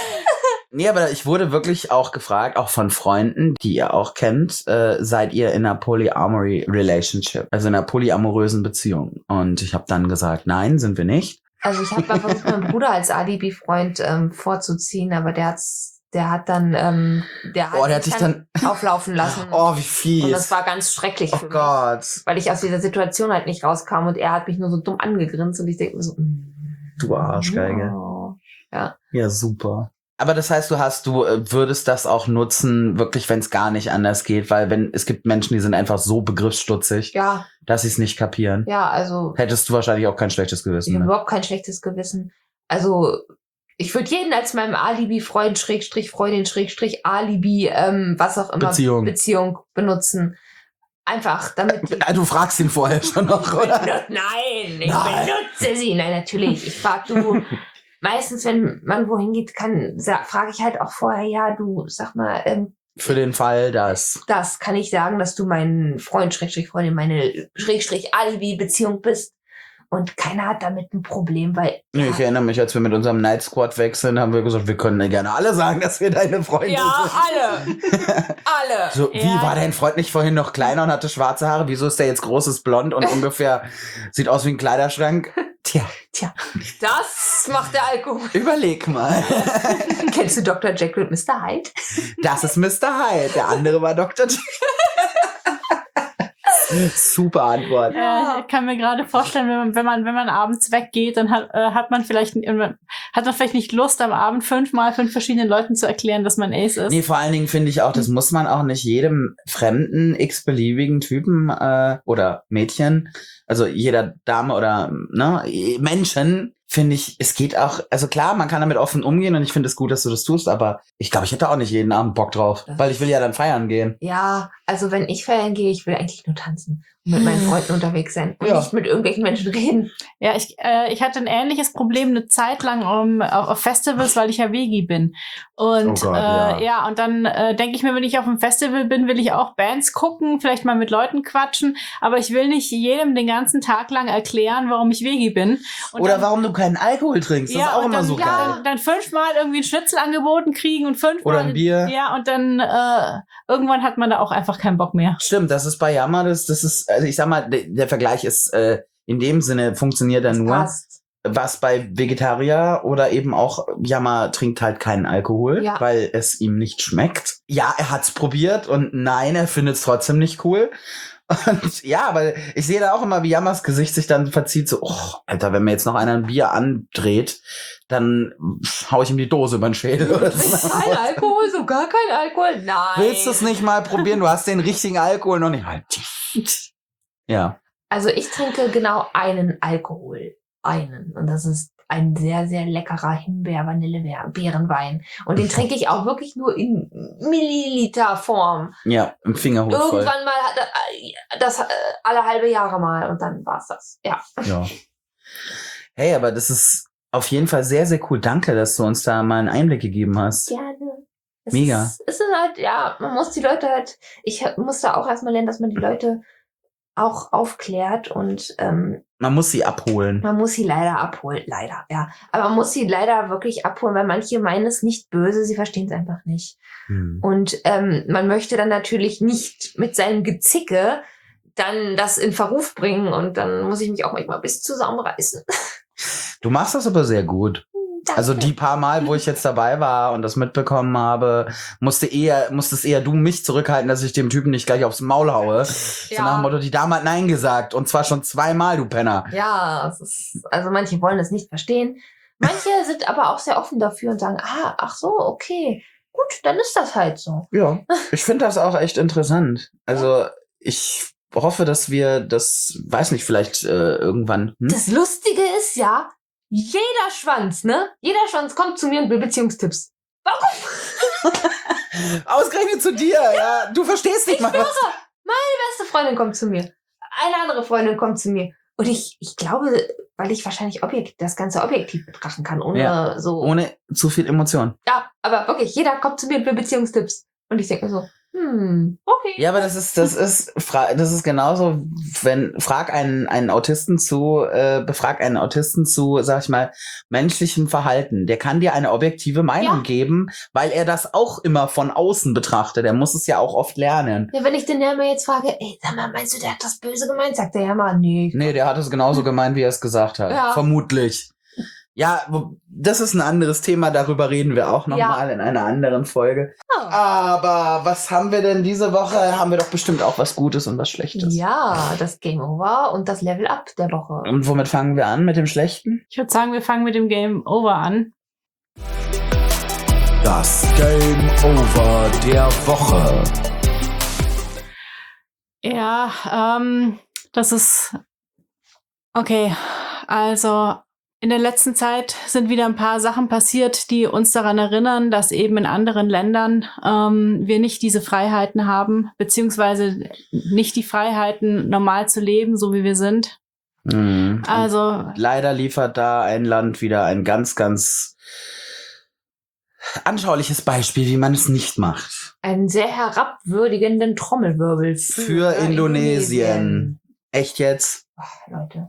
Nee, aber ich wurde wirklich auch gefragt, auch von Freunden, die ihr auch kennt, äh, seid ihr in einer Polyamory Relationship, also in einer polyamorösen Beziehung? Und ich habe dann gesagt, nein, sind wir nicht. Also ich habe mal versucht, meinen Bruder als Alibi-Freund ähm, vorzuziehen, aber der hat's, der hat dann, ähm, der hat, Oh, der hat mich dich dann, auflaufen lassen. oh, wie fies. Und das war ganz schrecklich Oh für mich. Gott, Weil ich aus dieser Situation halt nicht rauskam und er hat mich nur so dumm angegrinst und ich denke mir so, mm, du Arschgeige. oh. Ja, super. Aber das heißt, du hast, du äh, würdest das auch nutzen, wirklich, wenn es gar nicht anders geht, weil wenn es gibt Menschen, die sind einfach so begriffsstutzig, Ja, dass sie es nicht kapieren. ja, also Hättest du wahrscheinlich auch kein schlechtes ich habe Gewissen. Ne? überhaupt kein schlechtes Gewissen. Also ich würde jeden als meinem Alibi-Freund, Schrägstrich, Freundin, Schrägstrich, Alibi, ähm, was auch immer, Beziehung. Beziehung benutzen. Einfach, damit die Ah, du fragst ihn vorher schon noch, oder? Nein, ich Nein. benutze sie. Nein, natürlich. Ich frag du. Meistens, wenn man wohin geht, kann, frage ich halt auch vorher, ja, du, sag mal, ähm, Für den Fall, dass. das kann ich sagen, dass du mein Freund, Schrägstrich Freundin, meine Schrägstrich Alibi-Beziehung bist. Und keiner hat damit ein Problem, weil. Nee, ich erinnere mich, als wir mit unserem Night Squad wechseln, haben wir gesagt, wir können gerne alle sagen, dass wir deine Freunde Ja, sind. alle. Alle. So, wie Ja. war dein Freund nicht vorhin noch kleiner und hatte schwarze Haare? Wieso ist der jetzt großes Blond und ungefähr sieht aus wie ein Kleiderschrank? Tja, Tja, das macht der Alkohol. überleg mal. Kennst du Doktor Jekyll und Mister Hyde? Das ist Mister Hyde. Der andere war Doktor Jekyll. Super Antwort. Ja, ich kann mir gerade vorstellen, wenn man, wenn man, wenn man abends weggeht, dann hat, äh, hat man vielleicht, hat man vielleicht nicht Lust, am Abend fünfmal fünf verschiedenen Leuten zu erklären, dass man Ace ist. Nee, vor allen Dingen finde ich auch, das muss man auch nicht jedem fremden, x-beliebigen Typen äh, oder Mädchen, also jeder Dame oder ne, Menschen, finde ich, es geht auch, also klar, man kann damit offen umgehen und ich finde es gut, dass du das tust, aber ich glaube, ich hätte auch nicht jeden Abend Bock drauf, weil ich will ja dann feiern gehen. Ja, also wenn ich feiern gehe, ich will eigentlich nur tanzen und mit meinen Freunden unterwegs sein und Ja. nicht mit irgendwelchen Menschen reden. Ja, ich, äh, ich hatte ein ähnliches Problem eine Zeit lang um, auf, auf Festivals, weil ich ja Vegi bin. Und Oh Gott, äh, ja. ja, und dann äh, denke ich mir, wenn ich auf einem Festival bin, will ich auch Bands gucken, vielleicht mal mit Leuten quatschen, aber ich will nicht jedem den ganzen Tag lang erklären, warum ich Vegi bin. Und Oder dann, warum du keinen Alkohol trinkst, das ist auch und immer dann, so ja, geil. Dann, dann fünfmal irgendwie ein Schnitzel angeboten kriegen und fünfmal Oder ein Bier. Ja, und dann äh, irgendwann hat man da auch einfach keinen Bock mehr. Stimmt, das ist bei Yammer, das, das ist, also ich sag mal, der, der Vergleich ist äh, in dem Sinne funktioniert er Das nur, passt. was bei Vegetarier oder eben auch Yammer trinkt halt keinen Alkohol, Ja. weil es ihm nicht schmeckt. Ja, er hat's probiert und nein, er findet es trotzdem nicht cool. Und ja, aber ich sehe da auch immer, wie Yammers Gesicht sich dann verzieht, so, oh, Alter, wenn mir jetzt noch einer ein Bier andreht, dann hau ich ihm die Dose über den Schädel oder so. Kein Alkohol, so gar kein Alkohol? Nein. Willst du es nicht mal probieren? Du hast den richtigen Alkohol noch nicht. Halt. Ja. Also ich trinke genau einen Alkohol. Einen. Und das ist ein sehr, sehr leckerer Himbeer-Vanille-Beerenwein. Und den trinke ich auch wirklich nur in Milliliterform. Ja, im Fingerhut voll. Irgendwann mal, hat er- das äh, alle halbe Jahre mal. Und dann war's das. Ja. Ja. Hey, aber das ist auf jeden Fall sehr, sehr cool. Danke, dass du uns da mal einen Einblick gegeben hast. Gerne. Es Mega. Ist, es ist halt, ja, man muss die Leute halt, ich musste auch erstmal lernen, dass man die Leute auch aufklärt und ähm, Man muss sie abholen. man muss sie leider abholen. Leider, ja. Aber man muss sie leider wirklich abholen, weil manche meinen es nicht böse, sie verstehen es einfach nicht. Hm. Und ähm, man möchte dann natürlich nicht mit seinem Gezicke dann das in Verruf bringen und dann muss ich mich auch manchmal bis zusammenreißen. Du machst das aber sehr gut. Danke. Also die paar Mal, wo ich jetzt dabei war und das mitbekommen habe, musste eher, musstest eher du mich zurückhalten, dass ich dem Typen nicht gleich aufs Maul haue. So Ja. nach dem Motto, die Dame hat Nein gesagt. Und zwar schon zweimal, du Penner. Ja, es ist, also manche wollen es nicht verstehen. Manche sind aber auch sehr offen dafür und sagen, ah, ach so, okay, gut, dann ist das halt so. Ja, ich finde das auch echt interessant. Also ich hoffe, dass wir das, weiß nicht, vielleicht äh, irgendwann... Hm? Das Lustige ist ja, jeder Schwanz, ne? Jeder Schwanz kommt zu mir und will Beziehungstipps. Warum? Ausgerechnet zu dir, ja. Du verstehst nicht Ich mal schwöre, was. meine beste Freundin kommt zu mir. Eine andere Freundin kommt zu mir. Und ich, ich glaube, weil ich wahrscheinlich objekt, das Ganze objektiv betrachten kann, ohne Ja, so. Ohne zu viel Emotion. Ja, aber wirklich, jeder kommt zu mir und will Beziehungstipps. Und ich denke mir so, hm, okay. Ja, aber das ist, das ist, fra- das ist genauso, wenn, frag einen, einen Autisten zu, äh, befrag einen Autisten zu, sag ich mal, menschlichem Verhalten. Der kann dir eine objektive Meinung Ja. geben, weil er das auch immer von außen betrachtet. Er muss es ja auch oft lernen. Ja, wenn ich den Jammer jetzt frage, ey, sag mal, meinst du, der hat das böse gemeint? Sagt der Jammer, nee. Nee, der hat es genauso gemeint, wie er es gesagt hat. Ja. Vermutlich. Ja, wo- das ist ein anderes Thema, darüber reden wir auch Ja. nochmal in einer anderen Folge. Oh. Aber was haben wir denn diese Woche? Haben wir doch bestimmt auch was Gutes und was Schlechtes. Ja, das Game Over und das Level Up der Woche. Und womit fangen wir an? Mit dem Schlechten? Ich würde sagen, wir fangen mit dem Game Over an. Das Game Over der Woche. Ja, ähm, das ist okay. Also in der letzten Zeit sind wieder ein paar Sachen passiert, die uns daran erinnern, dass eben in anderen Ländern ähm, wir nicht diese Freiheiten haben, beziehungsweise nicht die Freiheiten, normal zu leben, so wie wir sind. Mhm. Also Leider liefert da ein Land wieder ein ganz, ganz anschauliches Beispiel, wie man es nicht macht. Einen sehr herabwürdigenden Trommelwirbel für, Für Indonesien. Echt jetzt? Ach, Leute.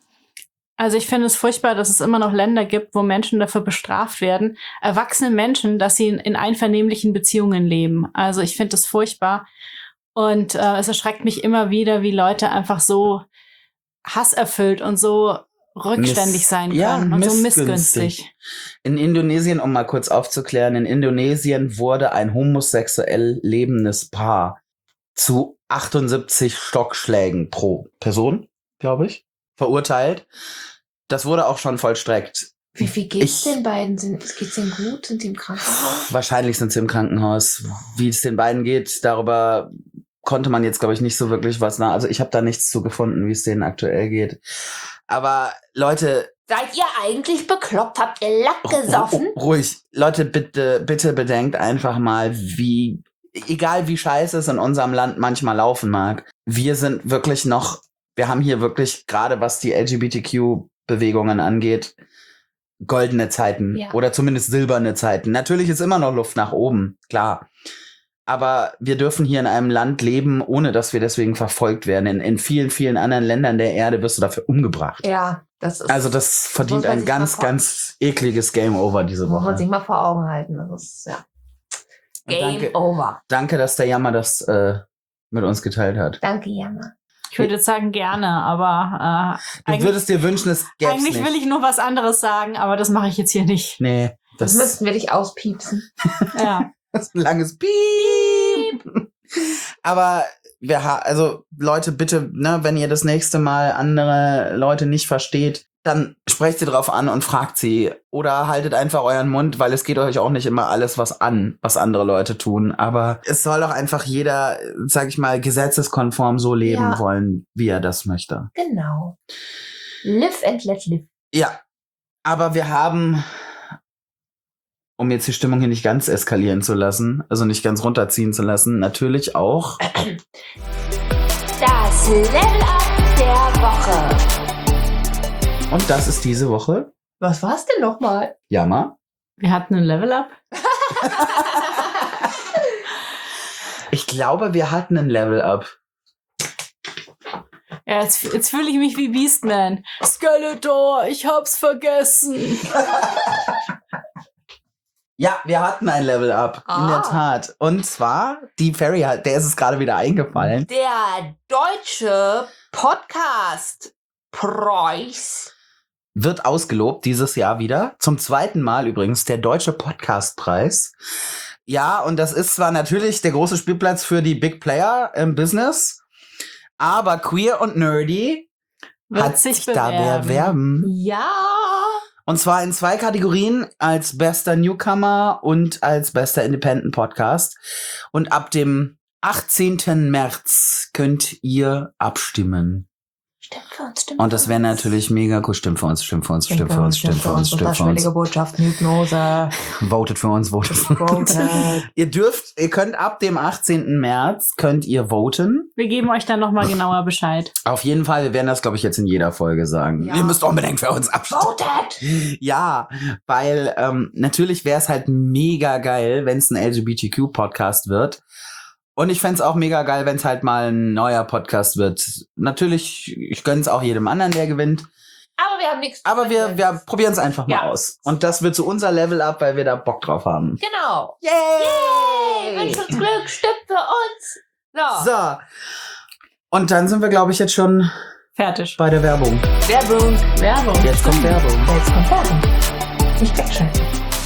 Also ich finde es furchtbar, dass es immer noch Länder gibt, wo Menschen dafür bestraft werden, erwachsene Menschen, dass sie in, in einvernehmlichen Beziehungen leben. Also ich finde es furchtbar. Und äh, es erschreckt mich immer wieder, wie Leute einfach so hasserfüllt und so rückständig Miss- sein ja, können und so missgünstig. missgünstig. In Indonesien, um mal kurz aufzuklären, in Indonesien wurde ein homosexuell lebendes Paar zu achtundsiebzig Stockschlägen pro Person, glaube ich, verurteilt. Das wurde auch schon vollstreckt. Wie viel geht's Ich- den beiden? Sind, geht's denen gut? Sind die im Krankenhaus? Wahrscheinlich sind sie im Krankenhaus. Wie es den beiden geht, darüber konnte man jetzt, glaube ich, nicht so wirklich was nach. Also ich habe da nichts zu gefunden, wie es denen aktuell geht. Aber Leute, Seid ihr eigentlich bekloppt? Habt ihr Lack gesoffen? ru- ruhig. Leute, bitte, bitte bedenkt einfach mal, wie, egal wie scheiße es in unserem Land manchmal laufen mag, wir sind wirklich noch, wir haben hier wirklich, gerade was die L G B T Q-Bewegungen angeht, goldene Zeiten Ja. oder zumindest silberne Zeiten. Natürlich ist immer noch Luft nach oben, klar. Aber wir dürfen hier in einem Land leben, ohne dass wir deswegen verfolgt werden. In, in vielen, vielen anderen Ländern der Erde wirst du dafür umgebracht. Ja, das ist. Also das verdient muss man ein sich ganz, mal vor- ganz ekliges Game Over diese muss man Woche. sich mal vor Augen halten. Das ist, ja. Und Game danke, Over. danke, dass der Jammer das äh, mit uns geteilt hat. Danke, Jammer. Ich würde jetzt sagen gerne, aber äh, Du eigentlich, würdest dir wünschen, es gäbe eigentlich nicht. will ich nur was anderes sagen, aber das mache ich jetzt hier nicht. Nee, Das, das, müssten wir dich auspiepsen. Ja. das ist ein langes Piep. Aber wir ha also Leute, bitte, ne, wenn ihr das nächste Mal andere Leute nicht versteht, dann sprecht sie drauf an und fragt sie. Oder haltet einfach euren Mund, weil es geht euch auch nicht immer alles was an, was andere Leute tun. Aber es soll doch einfach jeder, sag ich mal, gesetzeskonform so leben Ja. wollen, wie er das möchte. Genau. Live and let live. Ja, aber wir haben, um jetzt die Stimmung hier nicht ganz eskalieren zu lassen, also nicht ganz runterziehen zu lassen, natürlich auch Das Level Up der Woche. und das ist diese Woche Was war's denn nochmal? Jammer. Wir hatten ein Level-Up. Ich glaube, wir hatten ein Level-Up. Ja, jetzt, jetzt fühle ich mich wie Beastman. Skeletor, ich hab's vergessen. Ja, wir hatten ein Level-Up, Ah. in der Tat. Und zwar, die Fairy, hat- der ist es gerade wieder eingefallen. Der deutsche Podcast-Preis. Wird ausgelobt dieses Jahr wieder. Zum zweiten Mal übrigens der Deutsche Podcastpreis. Ja, und das ist zwar natürlich der große Spielplatz für die Big Player im Business, aber Queer und Nerdy Wird hat sich sich da bewerben. bewerben. Ja. Und zwar in zwei Kategorien, als bester Newcomer und als bester Independent Podcast. Und ab dem achtzehnten März könnt ihr abstimmen. Stimmt für uns, stimmt Und das wäre für uns. natürlich mega cool. Stimmt für uns, stimmt für uns, stimmt für uns, stimmt für uns, stimmt für uns. Botschaften, Hypnose. Votet für uns, votet für uns. Ihr dürft, ihr könnt ab dem achtzehnten März könnt ihr voten. Wir geben euch dann nochmal genauer Bescheid. Auf jeden Fall, wir werden das, glaube ich, jetzt in jeder Folge sagen. Ja. Ihr müsst unbedingt für uns abstimmen. Votet! Ja, weil ähm, natürlich wäre es halt mega geil, wenn es ein L G B T Q-Podcast wird. Und ich fände es auch mega geil, wenn es halt mal ein neuer Podcast wird. Natürlich, ich gönne es auch jedem anderen, der gewinnt. Aber wir haben nichts zu Aber wir, verlieren. wir probieren es einfach mal Ja. aus. Und das wird so unser Level-Up, weil wir da Bock drauf haben. Genau. Yay! Yay! Wünscht uns Glück, stimmt für uns. So. So. Und dann sind wir, glaube ich, jetzt schon Fertig. bei der Werbung. Werbung. Werbung. Jetzt kommt Werbung. Jetzt kommt Werbung. Nicht wegschalten.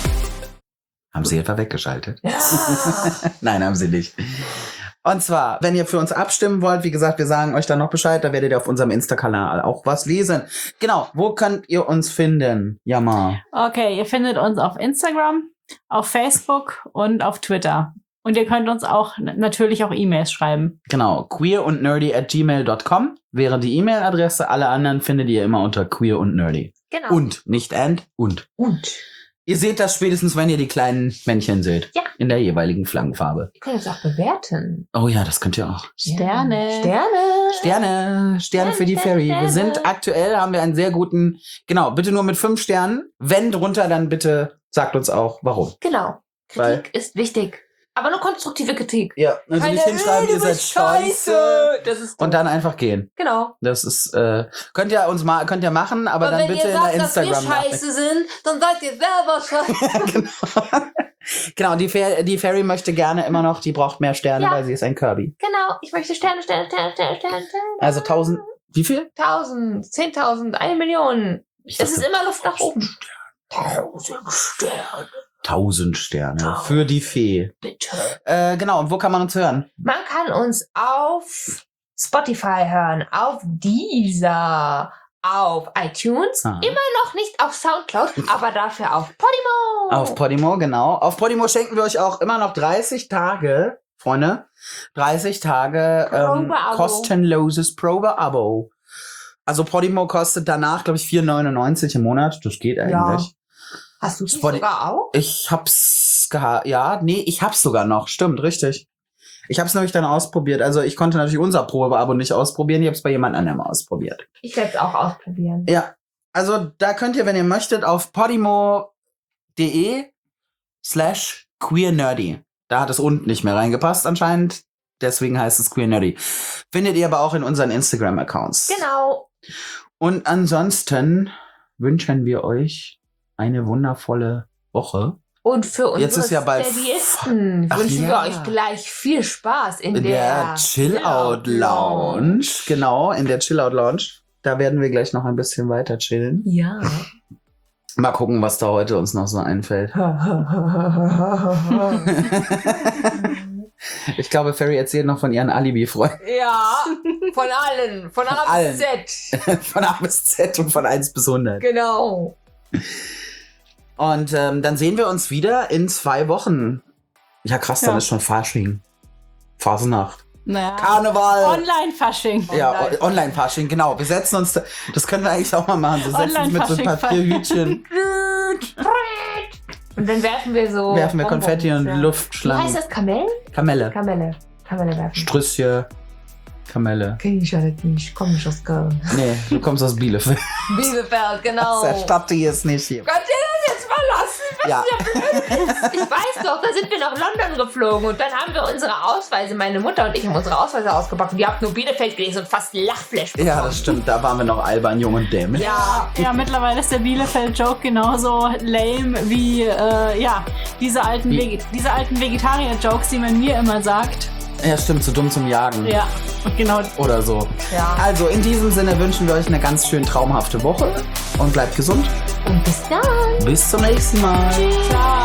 Haben Sie etwa weggeschaltet? Ja. Nein, haben Sie nicht. Und zwar, wenn ihr für uns abstimmen wollt, wie gesagt, wir sagen euch dann noch Bescheid, da werdet ihr auf unserem Insta-Kanal auch was lesen. Genau, wo könnt ihr uns finden? Jammer. Okay, ihr findet uns auf Instagram, auf Facebook und auf Twitter. Und ihr könnt uns auch n- natürlich auch E-Mails schreiben. Genau, queer und nerdy at gmail dot com wäre die E-Mail-Adresse. Alle anderen findet ihr immer unter queer und nerdy. Genau. Und, nicht and, und. Und. Ihr seht das spätestens, wenn ihr die kleinen Männchen seht. Ja. In der jeweiligen Flaggenfarbe. Ihr könnt uns auch bewerten. Oh ja, das könnt ihr auch. Sterne. Sterne. Sterne, Sterne für die Sterne, Fairy. Wir Sterne. sind aktuell, haben wir einen sehr guten, genau, bitte nur mit fünf Sternen. Wenn drunter, dann bitte sagt uns auch, warum. Genau. Kritik Weil- ist wichtig. Aber nur konstruktive Kritik. Ja, also nicht hinschreiben, ihr seid scheiße. Das ist Und dann einfach gehen. genau. Das ist, äh, könnt ihr uns mal, könnt ihr machen, aber Und dann wenn bitte ihr in sagt, der dass wir Instagram scheiße sind, dann seid ihr selber scheiße. Genau. Genau, die, Fa die Fairy möchte gerne immer noch, die braucht mehr Sterne, Ja. weil sie ist ein Kirby. Genau. Ich möchte Sterne, Sterne, Sterne, Sterne, Sterne, Sterne. Also tausend, wie viel? Tausend, zehntausend, eine Million. Ich Es dachte, ist immer Luft nach oben. Tausend Sterne, tausend Sterne für die Fee. bitte. Äh, genau, und wo kann man uns hören? Man kann uns auf Spotify hören, auf Deezer, auf iTunes, Ah. immer noch nicht auf Soundcloud, aber dafür auf Podimo. Auf Podimo, genau. Auf Podimo schenken wir euch auch immer noch dreißig Tage, Freunde, dreißig Tage ähm, Probeabo. kostenloses Probe-Abo. Also Podimo kostet danach, glaube ich, vier neunundneunzig im Monat. Das geht eigentlich. Hast du das Spoti- sogar auch? Ich hab's gehabt. Ja, nee, ich hab's sogar noch. Stimmt, richtig. Ich hab's nämlich dann ausprobiert. Also ich konnte natürlich unser Probeabo nicht ausprobieren. Ich hab's bei jemand anderem ausprobiert. Ich werde es auch ausprobieren. Ja. Also da könnt ihr, wenn ihr möchtet, auf podimo.de slash queernerdy. Da hat es unten nicht mehr reingepasst anscheinend. Deswegen heißt es Queer Nerdy. Findet ihr aber auch in unseren Instagram-Accounts. Genau. Und ansonsten wünschen wir euch eine wundervolle Woche. Und für unsere Jetzt ist ja bald- Steadyisten Ach wünschen ja. wir euch gleich viel Spaß in, In der Chill-Out Lounge. Genau, in der Chill-Out Lounge. Da werden wir gleich noch ein bisschen weiter chillen. Ja. Mal gucken, was da heute uns noch so einfällt. Ich glaube, Fairy erzählt noch von ihren Alibi-Freunden. Ja, von allen. Von A allen. bis Z. Von A bis Z und von eins bis hundert. Genau. Und ähm, dann sehen wir uns wieder in zwei Wochen. Ja, krass, dann Ja. ist schon Fasching. Fasnacht. Naja. Karneval. Online-Fasching. Ja, Online. o- Online-Fasching, genau. Wir setzen uns, da, das können wir eigentlich auch mal machen. Wir setzen uns mit so Online-Fasching. Papierhütchen. Und dann werfen wir so. werfen wir Bonbons, Konfetti und ja. Wie Luftschlangen. heißt das? Kamellen? Kamelle. Kamelle. Kamelle werfen. Strüsschen. Kamelle. Kenn ich alles nicht. Ich komm nicht aus Köln. Nee, du kommst aus Bielefeld. Bielefeld, genau. Aus der Stadt, die ist nicht hier. Könnt ihr das jetzt mal lassen, Ja. Ich weiß doch, da sind wir nach London geflogen und dann haben wir unsere Ausweise, meine Mutter und ich haben unsere Ausweise ausgepackt und ihr habt nur Bielefeld gelesen und fast Lachflash bekommen. Ja, das stimmt. Da waren wir noch albern, jung und dämlich. Ja. Ja, mittlerweile ist der Bielefeld-Joke genauso lame wie äh, ja, diese alten, Wie? Vege- diese alten Vegetarier-Jokes, die man mir immer sagt. Ja, stimmt. Zu dumm zum Jagen. Ja, und genau. Oder so. Ja. Also, in diesem Sinne wünschen wir euch eine ganz schön traumhafte Woche und bleibt gesund. Und bis dann. Bis zum nächsten Mal. Ciao.